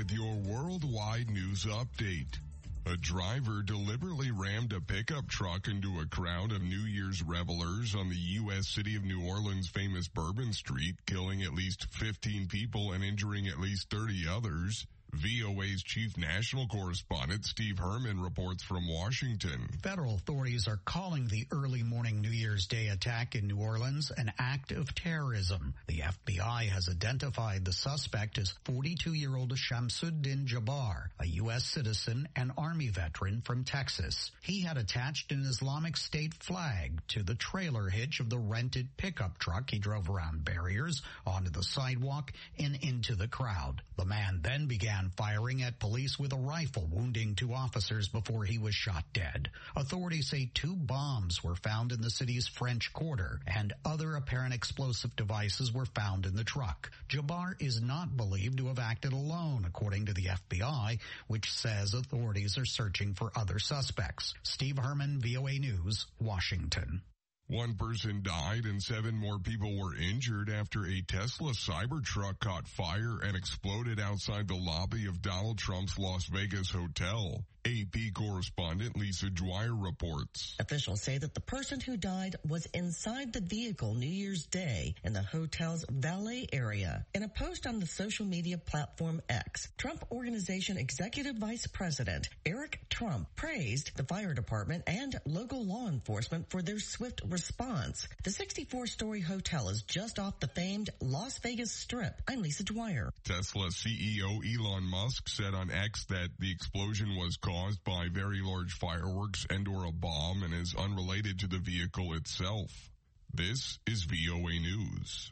with your worldwide news update. A driver deliberately rammed a pickup truck into a crowd of New Year's revelers on the U.S. city of New Orleans' famous Bourbon Street, killing at least 15 people and injuring at least 30 others. VOA's chief national correspondent, Steve Herman, reports from Washington. Federal authorities are calling the early morning New Year's Day attack in New Orleans an act of terrorism. The FBI has identified the suspect as 42-year-old Shamsuddin Jabbar, a U.S. citizen and Army veteran from Texas. He had attached an Islamic State flag to the trailer hitch of the rented pickup truck he drove around barriers, onto the sidewalk, and into the crowd. The man then began firing at police with a rifle, wounding 2 officers before he was shot dead. Authorities say 2 bombs were found in the city's French Quarter, and other apparent explosive devices were found in the truck. Jabbar is not believed to have acted alone, according to the FBI, which says authorities are searching for other suspects. Steve Herman, VOA News, Washington. 1 person died and 7 more people were injured after a Tesla Cybertruck caught fire and exploded outside the lobby of Donald Trump's Las Vegas hotel. AP correspondent Lisa Dwyer reports. Officials say that the person who died was inside the vehicle New Year's Day in the hotel's valet area. In a post on the social media platform X, Trump Organization Executive Vice President Eric Trump praised the fire department and local law enforcement for their swift response. The 64-story hotel is just off the famed Las Vegas Strip. I'm Lisa Dwyer. Tesla CEO Elon Musk said on X that the explosion was caused by very large fireworks and/or a bomb and is unrelated to the vehicle itself. This is VOA News.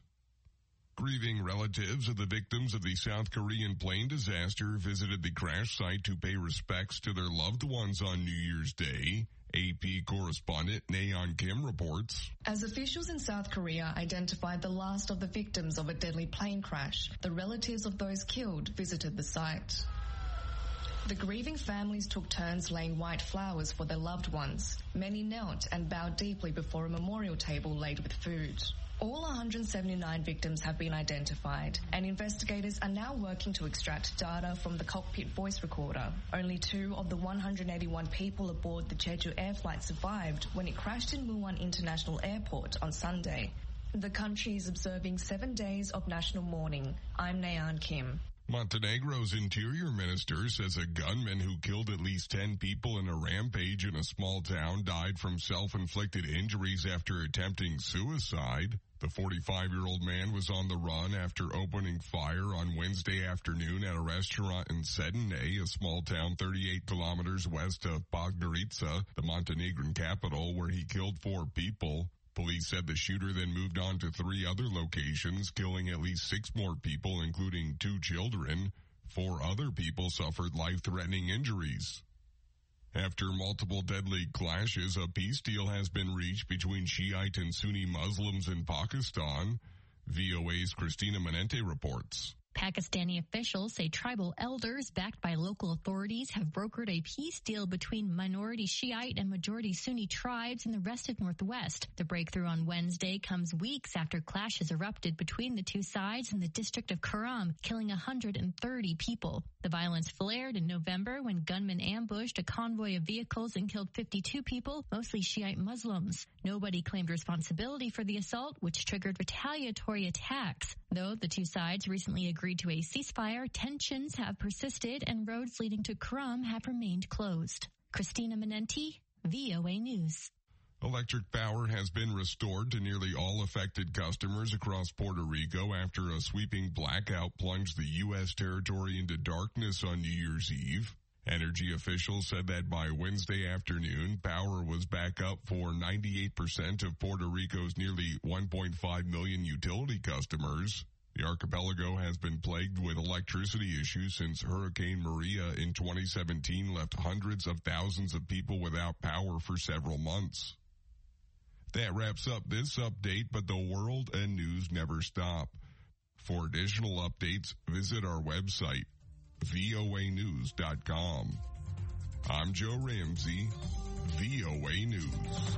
Grieving relatives of the victims of the South Korean plane disaster visited the crash site to pay respects to their loved ones on New Year's Day. AP correspondent Nayeon Kim reports. As officials in South Korea identified the last of the victims of a deadly plane crash, the relatives of those killed visited the site. The grieving families took turns laying white flowers for their loved ones. Many knelt and bowed deeply before a memorial table laid with food. All 179 victims have been identified, and investigators are now working to extract data from the cockpit voice recorder. Only 2 of the 181 people aboard the Jeju Air flight survived when it crashed in Muwon International Airport on Sunday. The country is observing 7 days of national mourning. I'm Nayeon Kim. Montenegro's interior minister says a gunman who killed at least 10 people in a rampage in a small town died from self-inflicted injuries after attempting suicide. The 45-year-old man was on the run after opening fire on Wednesday afternoon at a restaurant in Sedene, a small town 38 kilometers west of Podgorica, the Montenegrin capital, where he killed 4 people. Police said the shooter then moved on to 3 other locations, killing at least 6 more people, including 2 children. 4 other people suffered life-threatening injuries. After multiple deadly clashes, a peace deal has been reached between Shiite and Sunni Muslims in Pakistan. VOA's Christina Manente reports. Pakistani officials say tribal elders backed by local authorities have brokered a peace deal between minority Shiite and majority Sunni tribes in the restive northwest. The breakthrough on Wednesday comes weeks after clashes erupted between the 2 sides in the district of Kuram, killing 130 people. The violence flared in November when gunmen ambushed a convoy of vehicles and killed 52 people, mostly Shiite Muslims. Nobody claimed responsibility for the assault, which triggered retaliatory attacks. Though the 2 sides recently agreed to a ceasefire, tensions have persisted and roads leading to Kuram have remained closed. Christina Manenti, VOA News. Electric power has been restored to nearly all affected customers across Puerto Rico after a sweeping blackout plunged the U.S. territory into darkness on New Year's Eve. Energy officials said that by Wednesday afternoon, power was back up for 98% of Puerto Rico's nearly 1.5 million utility customers. The archipelago has been plagued with electricity issues since Hurricane Maria in 2017 left hundreds of thousands of people without power for several months. That wraps up this update, but the world and news never stop. For additional updates, visit our website, voanews.com. I'm Joe Ramsey, VOA News.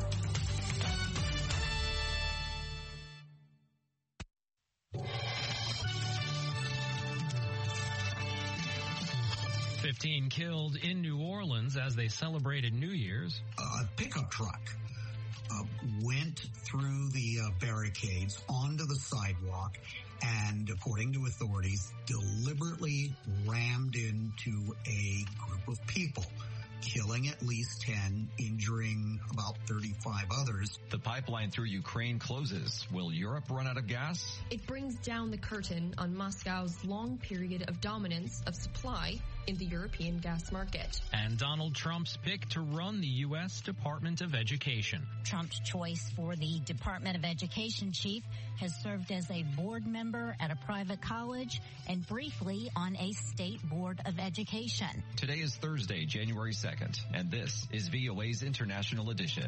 15 killed in New Orleans as they celebrated New Year's. A pickup truck went through the barricades onto the sidewalk and, according to authorities, deliberately rammed into a group of people, killing at least 10, injuring about 35 others. The pipeline through Ukraine closes. Will Europe run out of gas? It brings down the curtain on Moscow's long period of dominance of supply in the European gas market. And Donald Trump's pick to run the U.S. Department of Education. Trump's choice for the Department of Education chief has served as a board member at a private college and briefly on a state board of education. Today is Thursday, January 2nd, and this is VOA's International Edition.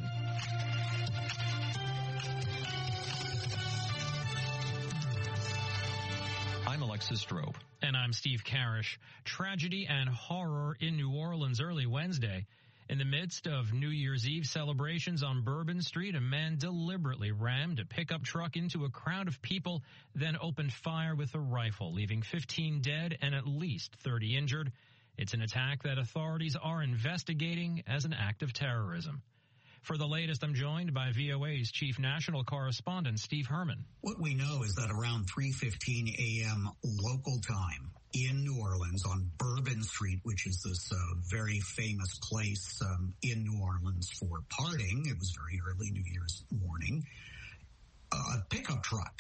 I'm Alexis Strobe. And I'm Steve Karish. Tragedy and horror in New Orleans early Wednesday. In the midst of New Year's Eve celebrations on Bourbon Street, a man deliberately rammed a pickup truck into a crowd of people, then opened fire with a rifle, leaving 15 dead and at least 30 injured. It's an attack that authorities are investigating as an act of terrorism. For the latest, I'm joined by VOA's chief national correspondent, Steve Herman. What we know is that around 3:15 a.m. local time in New Orleans on Bourbon Street, which is this very famous place in New Orleans for partying, it was very early New Year's morning, a pickup truck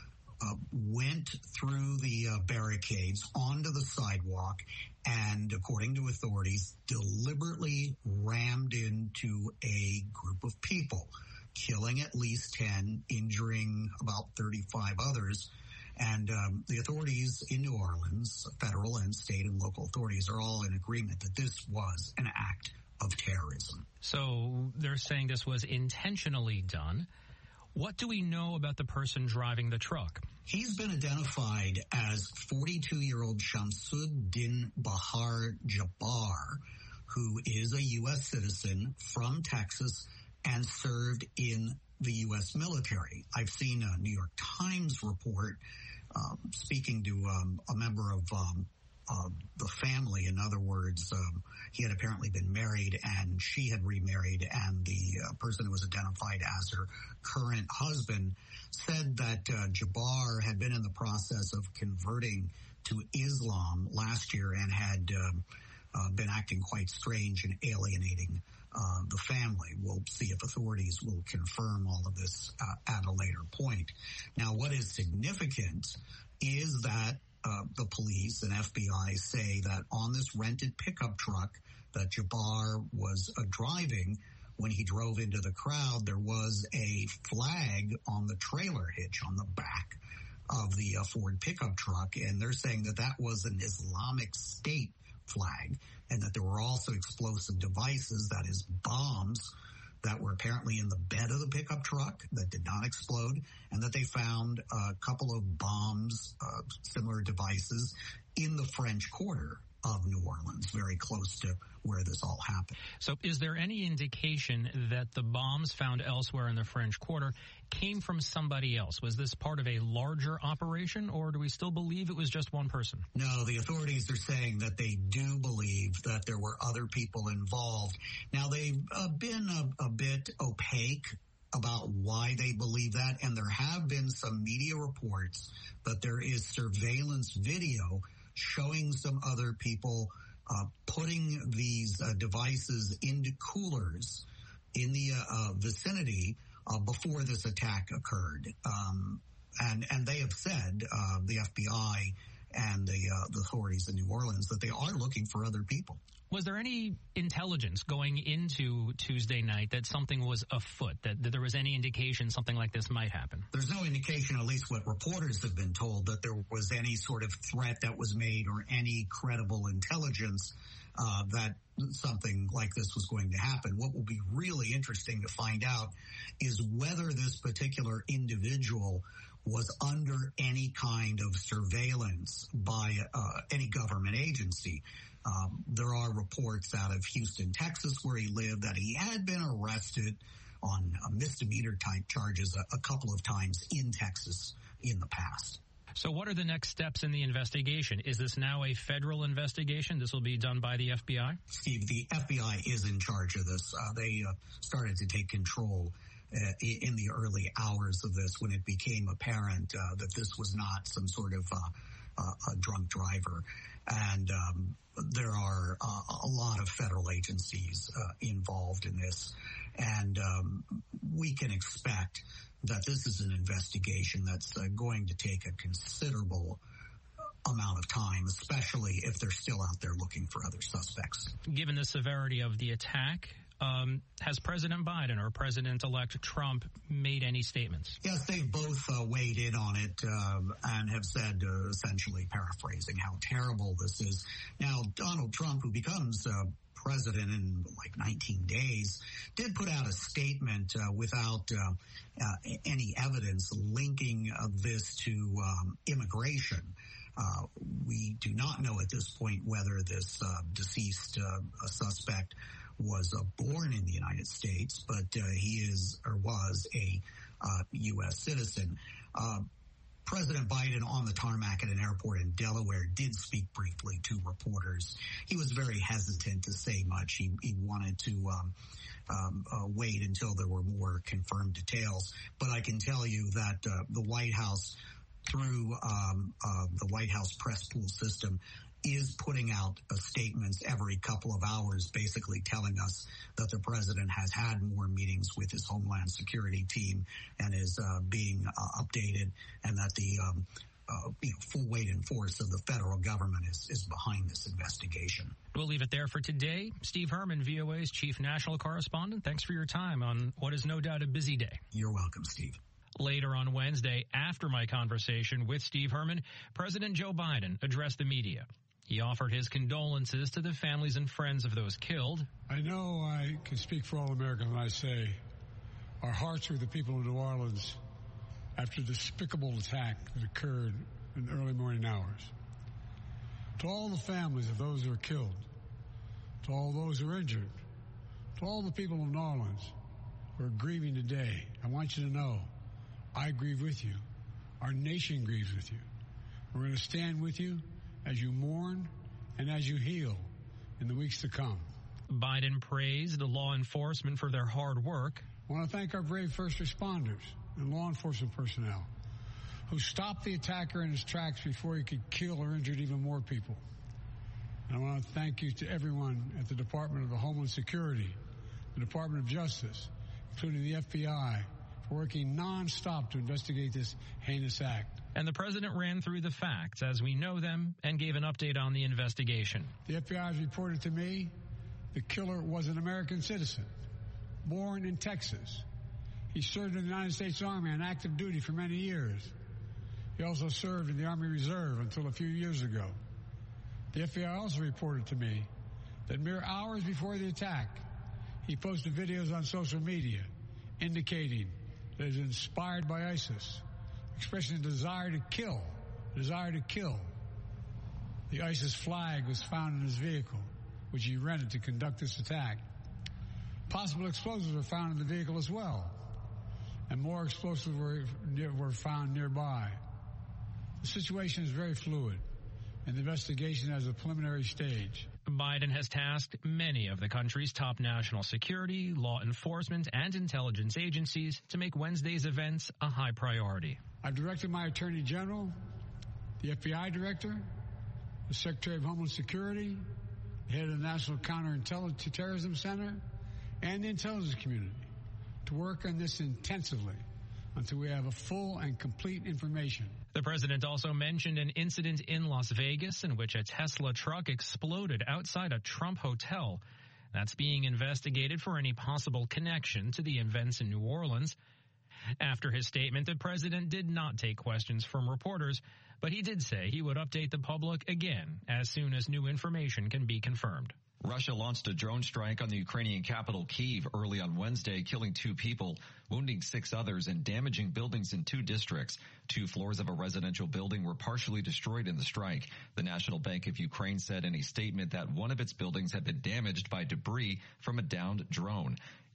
went through the barricades onto the sidewalk and, according to authorities, deliberately rammed into a group of people, killing at least 10, injuring about 35 others. And the authorities in New Orleans, federal and state and local authorities, are all in agreement that this was an act of terrorism. So they're saying this was intentionally done. What do we know about the person driving the truck? He's been identified as 42-year-old Shamsuddin Bahar Jabbar, who is a U.S. citizen from Texas and served in the U.S. military. I've seen a New York Times report speaking to a member of the family. In other words, he had apparently been married and she had remarried, and the person who was identified as her current husband said that Jabbar had been in the process of converting to Islam last year and had been acting quite strange and alienating the family. We'll see if authorities will confirm all of this at a later point. Now, what is significant is that the police and FBI say that on this rented pickup truck that Jabbar was driving, when he drove into the crowd, there was a flag on the trailer hitch on the back of the Ford pickup truck, and they're saying that that was an Islamic State flag, and that there were also explosive devices, that is bombs, that were apparently in the bed of the pickup truck that did not explode, and that they found a couple of bombs, similar devices, in the French Quarter of New Orleans, very close to where this all happened. So is there any indication that the bombs found elsewhere in the French Quarter came from somebody else? Was this part of a larger operation, or do we still believe it was just one person? No, the authorities are saying that they do believe that there were other people involved. Now, they've been a bit opaque about why they believe that, and there have been some media reports that there is surveillance video showing some other people putting these devices into coolers in the vicinity before this attack occurred. And they have said, the FBI and the authorities in New Orleans, that they are looking for other people. Was there any intelligence going into Tuesday night that something was afoot, that there was any indication something like this might happen? There's no indication, at least what reporters have been told, that there was any sort of threat that was made or any credible intelligence that something like this was going to happen. What will be really interesting to find out is whether this particular individual was under any kind of surveillance by any government agency. There are reports out of Houston, Texas, where he lived, that he had been arrested on misdemeanor type charges a couple of times in Texas in the past. So what are the next steps in the investigation? Is this now a federal investigation? This will be done by the FBI? Steve, the FBI is in charge of this. They started to take control in the early hours of this when it became apparent that this was not some sort of a drunk driver. And there are a lot of federal agencies involved in this. And we can expect that this is an investigation that's going to take a considerable amount of time, especially if they're still out there looking for other suspects. Given the severity of the attack, has President Biden or President-elect Trump made any statements? Yes, they've both weighed in on it and have said, essentially paraphrasing, how terrible this is. Now, Donald Trump, who becomes president in like 19 days, did put out a statement without any evidence linking this to immigration. We do not know at this point whether this deceased suspect was born in the United States, but he is or was a U.S. citizen. President Biden on the tarmac at an airport in Delaware did speak briefly to reporters. He was very hesitant to say much. He wanted to wait until there were more confirmed details. But I can tell you that the White House, through the White House press pool system, is putting out statements every couple of hours, basically telling us that the president has had more meetings with his Homeland Security team and is being updated, and that the full weight and force of the federal government is behind this investigation. We'll leave it there for today. Steve Herman, VOA's chief national correspondent, thanks for your time on what is no doubt a busy day. You're welcome, Steve. Later on Wednesday, after my conversation with Steve Herman, President Joe Biden addressed the media. He offered his condolences to the families and friends of those killed. I know I can speak for all Americans when I say our hearts are with the people of New Orleans after the despicable attack that occurred in the early morning hours. To all the families of those who were killed, to all those who were injured, to all the people of New Orleans who are grieving today, I want you to know I grieve with you. Our nation grieves with you. We're going to stand with you as you mourn and as you heal in the weeks to come. Biden praised law enforcement for their hard work. I want to thank our brave first responders and law enforcement personnel who stopped the attacker in his tracks before he could kill or injure even more people. And I want to thank you to everyone at the Department of Homeland Security, the Department of Justice, including the FBI, for working nonstop to investigate this heinous act. And the president ran through the facts as we know them and gave an update on the investigation. The FBI has reported to me the killer was an American citizen, born in Texas. He served in the United States Army on active duty for many years. He also served in the Army Reserve until a few years ago. The FBI also reported to me that mere hours before the attack, he posted videos on social media indicating that he was inspired by ISIS, expressing a desire to kill. The ISIS flag was found in his vehicle, which he rented to conduct this attack. Possible explosives were found in the vehicle as well, and more explosives were found nearby. The situation is very fluid, and the investigation has a preliminary stage. Biden has tasked many of the country's top national security, law enforcement, and intelligence agencies to make Wednesday's events a high priority. I've directed my Attorney General, the FBI Director, the Secretary of Homeland Security, the head of the National Counterterrorism Center, and the intelligence community to work on this intensively until we have a full and complete information. The president also mentioned an incident in Las Vegas in which a Tesla truck exploded outside a Trump hotel. That's being investigated for any possible connection to the events in New Orleans. After his statement, the president did not take questions from reporters, but he did say he would update the public again as soon as new information can be confirmed. Russia launched a drone strike on the Ukrainian capital, Kyiv, early on Wednesday, killing 2 people, wounding 6 others, and damaging buildings in 2 districts. 2 floors of a residential building were partially destroyed in the strike. The National Bank of Ukraine said in a statement that one of its buildings had been damaged by debris from a downed drone.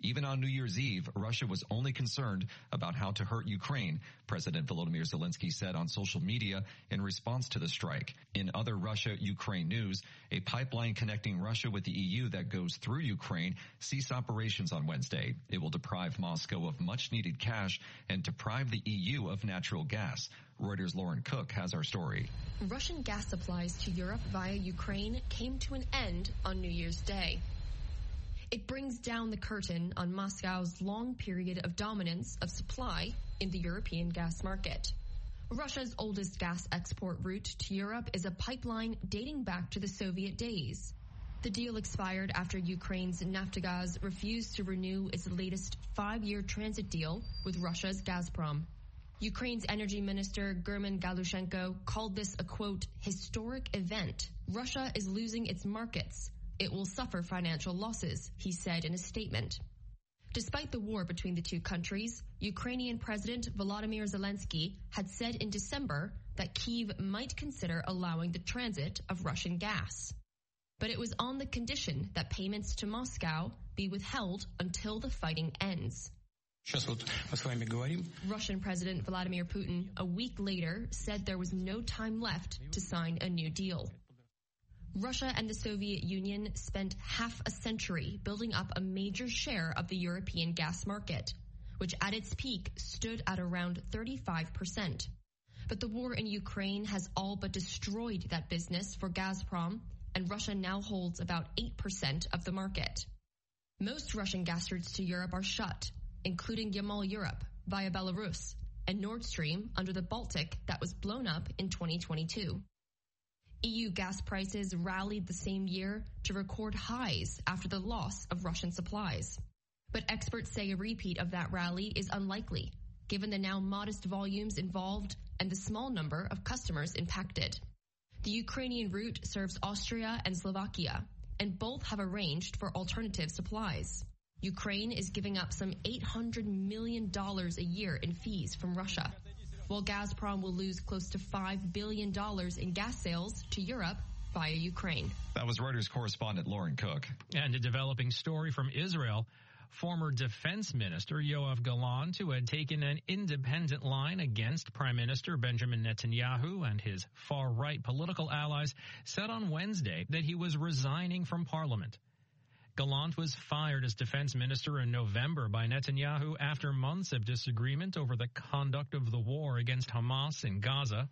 Even on New Year's Eve, Russia was only concerned about how to hurt Ukraine, President Volodymyr Zelensky said on social media in response to the strike. In other Russia-Ukraine news, a pipeline connecting Russia with the EU that goes through Ukraine ceased operations on Wednesday. It will deprive Moscow of much-needed cash and deprive the EU of natural gas. Reuters' Lauren Cook has our story. Russian gas supplies to Europe via Ukraine came to an end on New Year's Day. It brings down the curtain on Moscow's long period of dominance of supply in the European gas market. Russia's oldest gas export route to Europe is a pipeline dating back to the Soviet days. The deal expired after Ukraine's Naftogaz refused to renew its latest 5-year transit deal with Russia's Gazprom. Ukraine's energy minister German Galushenko called this a, quote, historic event. Russia is losing its markets. It will suffer financial losses, he said in a statement. Despite the war between the two countries, Ukrainian President Volodymyr Zelensky had said in December that Kyiv might consider allowing the transit of Russian gas. But it was on the condition that payments to Moscow be withheld until the fighting ends. Russian President Vladimir Putin, a week later, said there was no time left to sign a new deal. Russia and the Soviet Union spent half a century building up a major share of the European gas market, which at its peak stood at around 35%. But the war in Ukraine has all but destroyed that business for Gazprom, and Russia now holds about 8% of the market. Most Russian gas routes to Europe are shut, including Yamal Europe via Belarus and Nord Stream under the Baltic that was blown up in 2022. EU gas prices rallied the same year to record highs after the loss of Russian supplies. But experts say a repeat of that rally is unlikely, given the now modest volumes involved and the small number of customers impacted. The Ukrainian route serves Austria and Slovakia, and both have arranged for alternative supplies. Ukraine is giving up some $800 million a year in fees from Russia, while Gazprom will lose close to $5 billion in gas sales to Europe via Ukraine. That was Reuters correspondent Lauren Cook. And a developing story from Israel. Former Defense Minister Yoav Gallant, who had taken an independent line against Prime Minister Benjamin Netanyahu and his far-right political allies, said on Wednesday that he was resigning from Parliament. Gallant was fired as defense minister in November by Netanyahu after months of disagreement over the conduct of the war against Hamas in Gaza.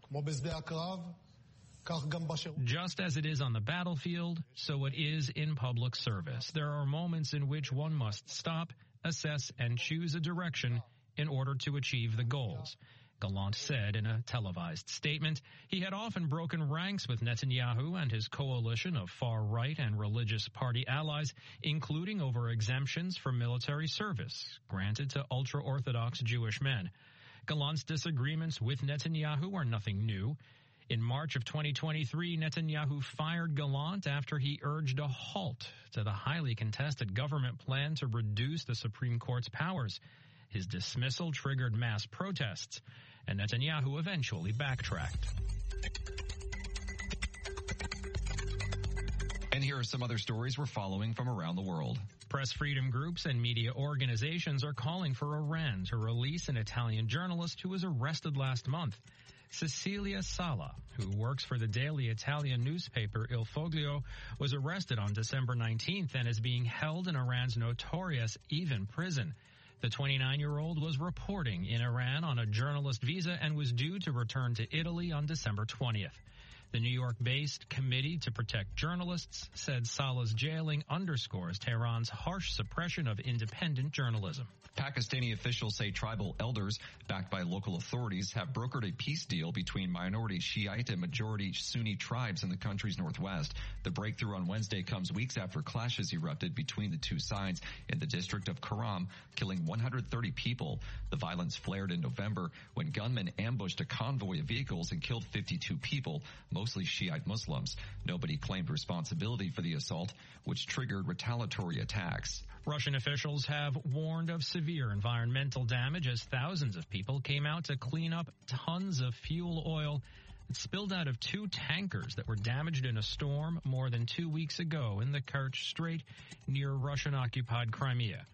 Just as it is on the battlefield, so it is in public service. There are moments in which one must stop, assess, and choose a direction in order to achieve the goals. Gallant said in a televised statement he had often broken ranks with Netanyahu and his coalition of far-right and religious party allies, including over exemptions for military service granted to ultra-Orthodox Jewish men. Gallant's disagreements with Netanyahu are nothing new. In March of 2023, Netanyahu fired Gallant after he urged a halt to the highly contested government plan to reduce the Supreme Court's powers. His dismissal triggered mass protests, and Netanyahu eventually backtracked. And here are some other stories we're following from around the world. Press freedom groups and media organizations are calling for Iran to release an Italian journalist who was arrested last month. Cecilia Sala, who works for the daily Italian newspaper Il Foglio, was arrested on December 19th and is being held in Iran's notorious Evin prison. The 29-year-old was reporting in Iran on a journalist visa and was due to return to Italy on December 20th. The New York-based Committee to Protect Journalists said Salah's jailing underscores Tehran's harsh suppression of independent journalism. Pakistani officials say tribal elders, backed by local authorities, have brokered a peace deal between minority Shiite and majority Sunni tribes in the country's northwest. The breakthrough on Wednesday comes weeks after clashes erupted between the two sides in the district of Karam, killing 130 people. The violence flared in November when gunmen ambushed a convoy of vehicles and killed 52 people, mostly Shiite Muslims. Nobody claimed responsibility for the assault, which triggered retaliatory attacks. Russian officials have warned of severe environmental damage as thousands of people came out to clean up tons of fuel oil that spilled out of 2 tankers that were damaged in a storm more than 2 weeks ago in the Kerch Strait near Russian-occupied Crimea.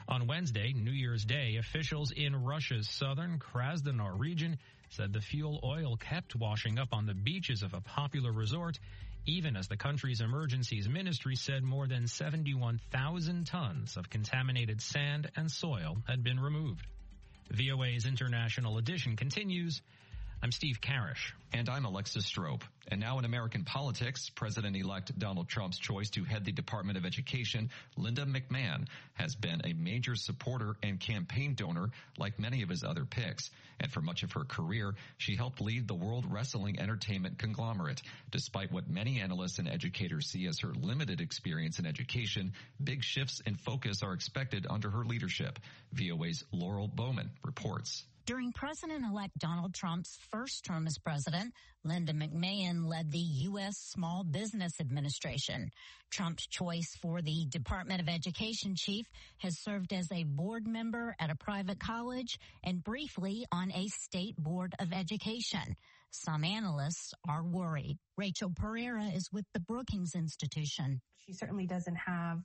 On Wednesday, New Year's Day, officials in Russia's southern Krasnodar region said the fuel oil kept washing up on the beaches of a popular resort, even as the country's emergencies ministry said more than 71,000 tons of contaminated sand and soil had been removed. VOA's International Edition continues. I'm Steve Karish. And I'm Alexis Strope. And now in American politics, President-elect Donald Trump's choice to head the Department of Education, Linda McMahon, has been a major supporter and campaign donor like many of his other picks. And for much of her career, she helped lead the World Wrestling Entertainment conglomerate. Despite what many analysts and educators see as her limited experience in education, big shifts in focus are expected under her leadership. VOA's Laurel Bowman reports. During President-elect Donald Trump's first term as president, Linda McMahon led the U.S. Small Business Administration. Trump's choice for the Department of Education chief has served as a board member at a private college and briefly on a state board of education. Some analysts are worried. Rachel Pereira is with the Brookings Institution. She certainly doesn't have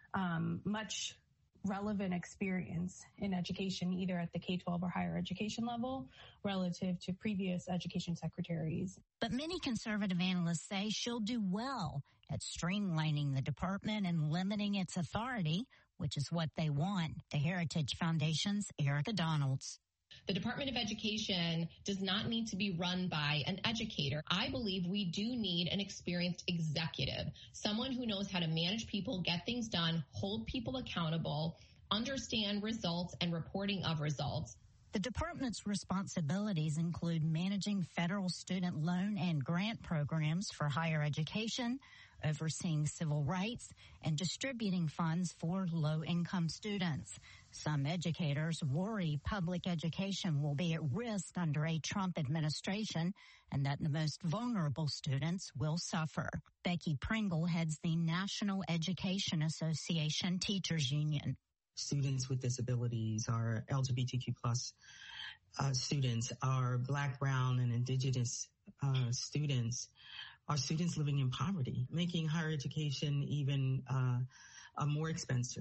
much relevant experience in education, either at the K-12 or higher education level, relative to previous education secretaries. But many conservative analysts say she'll do well at streamlining the department and limiting its authority, which is what they want. The Heritage Foundation's Erica Donalds. The Department of Education does not need to be run by an educator. I believe we do need an experienced executive, someone who knows how to manage people, get things done, hold people accountable, understand results and reporting of results. The department's responsibilities include managing federal student loan and grant programs for higher education, overseeing civil rights, and distributing funds for low-income students. Some educators worry public education will be at risk under a Trump administration and that the most vulnerable students will suffer. Becky Pringle heads the National Education Association Teachers Union. Students with disabilities, our LGBTQ plus students, our Black, Brown, and Indigenous students, are students living in poverty, making higher education even more expensive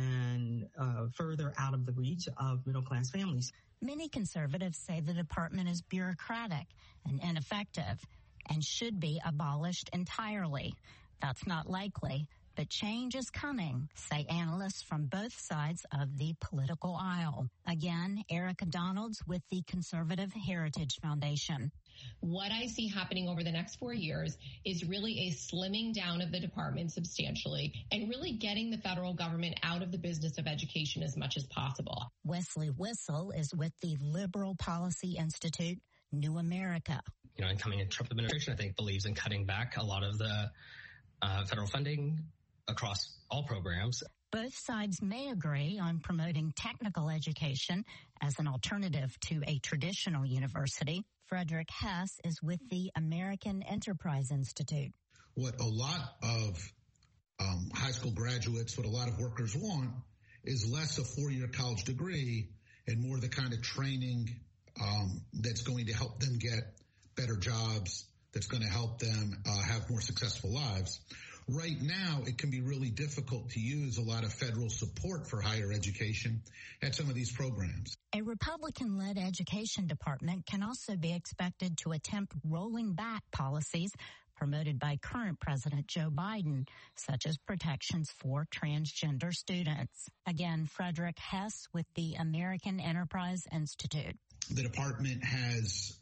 and further out of the reach of middle-class families. Many conservatives say the department is bureaucratic and ineffective and should be abolished entirely. That's not likely, but change is coming, say analysts from both sides of the political aisle. Again, Erica Donalds with the Conservative Heritage Foundation. What I see happening over the next 4 years is really a slimming down of the department substantially and really getting the federal government out of the business of education as much as possible. Wesley Wissel is with the Liberal Policy Institute, New America. Incoming Trump administration, I think, believes in cutting back a lot of the federal funding across all programs. Both sides may agree on promoting technical education as an alternative to a traditional university. Frederick Hess is with the American Enterprise Institute. What a lot of high school graduates, what a lot of workers want is less a 4-year college degree and more the kind of training that's going to help them get better jobs, that's going to help them have more successful lives. Right now, it can be really difficult to use a lot of federal support for higher education at some of these programs. A Republican-led education department can also be expected to attempt rolling back policies promoted by current President Joe Biden, such as protections for transgender students. Again, Frederick Hess with the American Enterprise Institute. The department has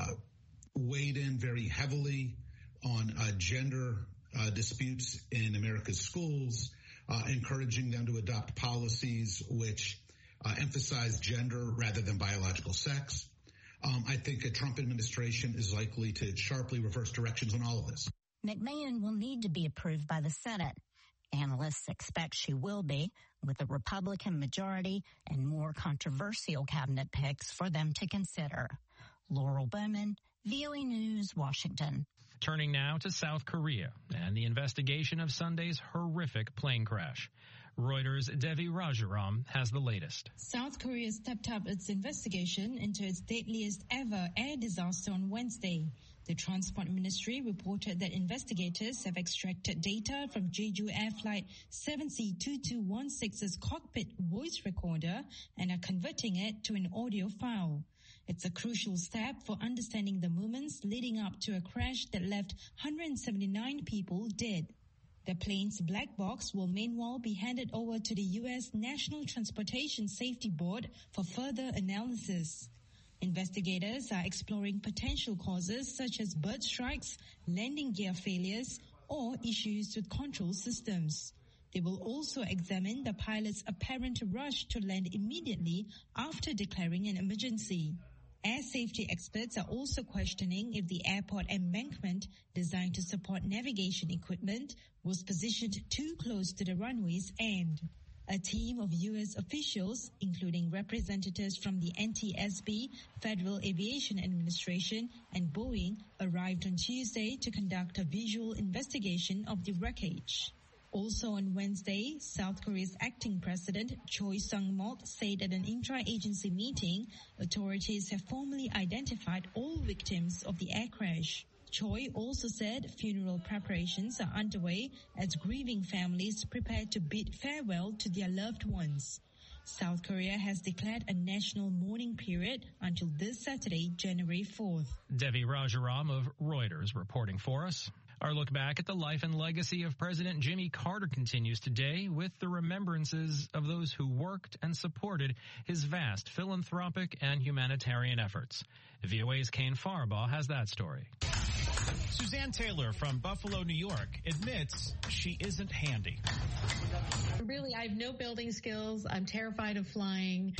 weighed in very heavily on gender disputes in America's schools, encouraging them to adopt policies which emphasize gender rather than biological sex. I think a Trump administration is likely to sharply reverse directions on all of this. McMahon will need to be approved by the Senate. Analysts expect she will be, with a Republican majority and more controversial cabinet picks for them to consider. Laurel Bowman, VOA News, Washington. Turning now to South Korea and the investigation of Sunday's horrific plane crash. Reuters' Devi Rajaram has the latest. South Korea stepped up its investigation into its deadliest ever air disaster on Wednesday. The Transport Ministry reported that investigators have extracted data from Jeju Air Flight 7C2216's cockpit voice recorder and are converting it to an audio file. It's a crucial step for understanding the moments leading up to a crash that left 179 people dead. The plane's black box will meanwhile be handed over to the U.S. National Transportation Safety Board for further analysis. Investigators are exploring potential causes such as bird strikes, landing gear failures, or issues with control systems. They will also examine the pilot's apparent rush to land immediately after declaring an emergency. Air safety experts are also questioning if the airport embankment designed to support navigation equipment was positioned too close to the runway's end. A team of U.S. officials, including representatives from the NTSB, Federal Aviation Administration, and Boeing, arrived on Tuesday to conduct a visual investigation of the wreckage. Also on Wednesday, South Korea's acting president Choi Sung-mok said at an intra-agency meeting, authorities have formally identified all victims of the air crash. Choi also said funeral preparations are underway as grieving families prepare to bid farewell to their loved ones. South Korea has declared a national mourning period until this Saturday, January 4th. Devi Rajaram of Reuters reporting for us. Our look back at the life and legacy of President Jimmy Carter continues today with the remembrances of those who worked and supported his vast philanthropic and humanitarian efforts. VOA's Kane Farbaugh has that story. Suzanne Taylor from Buffalo, New York, admits she isn't handy. Really, I have no building skills. I'm terrified of flying.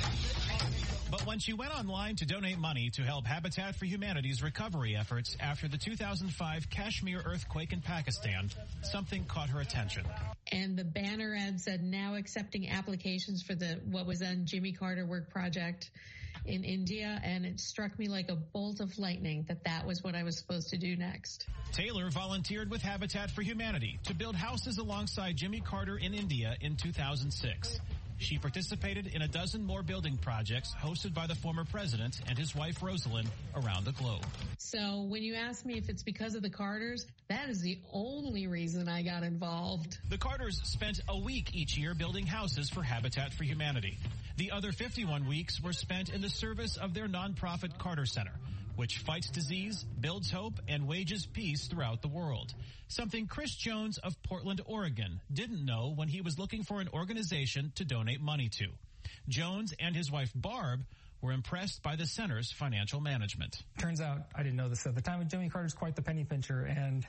But when she went online to donate money to help Habitat for Humanity's recovery efforts after the 2005 Kashmir earthquake in Pakistan, something caught her attention. And the banner ad said, now accepting applications for what was then Jimmy Carter Work Project in India, and it struck me like a bolt of lightning that was what I was supposed to do next. Taylor volunteered with Habitat for Humanity to build houses alongside Jimmy Carter in India in 2006. She participated in a dozen more building projects hosted by the former president and his wife Rosalind around the globe. So when you ask me if it's because of the Carters, that is the only reason I got involved. The Carters spent a week each year building houses for Habitat for Humanity. The other 51 weeks were spent in the service of their nonprofit Carter Center, which fights disease, builds hope, and wages peace throughout the world. Something Chris Jones of Portland, Oregon, didn't know when he was looking for an organization to donate money to. Jones and his wife Barb were impressed by the center's financial management. Turns out, I didn't know this at the time, but Jimmy Carter's quite the penny pincher, and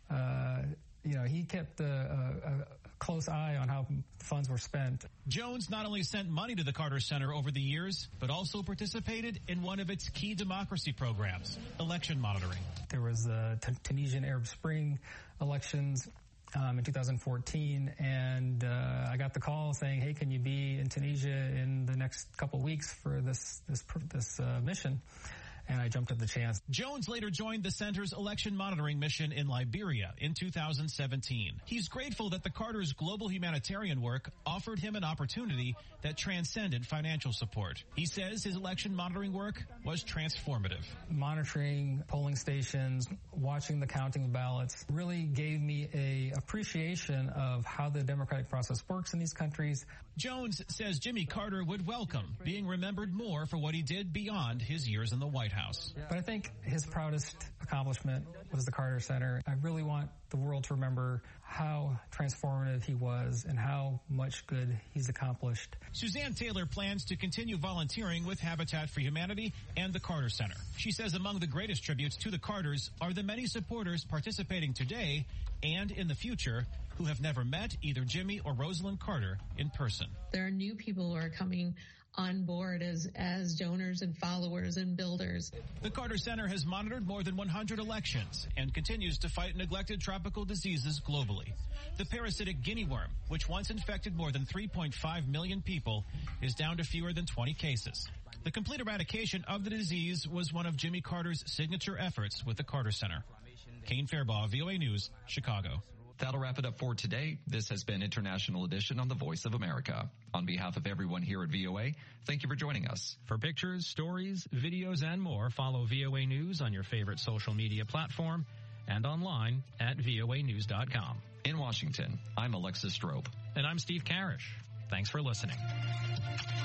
he kept a close eye on how funds were spent. Jones not only sent money to the Carter Center over the years, but also participated in one of its key democracy programs, election monitoring. There was the Tunisian Arab Spring elections in 2014, and I got the call saying, hey, can you be in Tunisia in the next couple weeks for this mission? And I jumped at the chance. Jones later joined the center's election monitoring mission in Liberia in 2017. He's grateful that the Carters' global humanitarian work offered him an opportunity that transcended financial support. He says his election monitoring work was transformative. Monitoring polling stations, watching the counting of ballots really gave me an appreciation of how the democratic process works in these countries. Jones says Jimmy Carter would welcome being remembered more for what he did beyond his years in the White House. But I think his proudest accomplishment was the Carter Center. I really want the world to remember how transformative he was and how much good he's accomplished. Suzanne Taylor plans to continue volunteering with Habitat for Humanity and the Carter Center. She says among the greatest tributes to the Carters are the many supporters participating today and in the future who have never met either Jimmy or Rosalind Carter in person. There are new people who are coming on board as donors and followers and builders. The Carter Center has monitored more than 100 elections and continues to fight neglected tropical diseases globally. The parasitic guinea worm, which once infected more than 3.5 million people, is down to fewer than 20 cases. The complete eradication of the disease was one of Jimmy Carter's signature efforts with the Carter Center. Kane Fairbaugh, VOA News, Chicago. That'll wrap it up for today. This has been International Edition on the Voice of America. On behalf of everyone here at VOA, thank you for joining us. For pictures, stories, videos, and more, follow VOA News on your favorite social media platform and online at voanews.com. In Washington, I'm Alexis Strope. And I'm Steve Karish. Thanks for listening.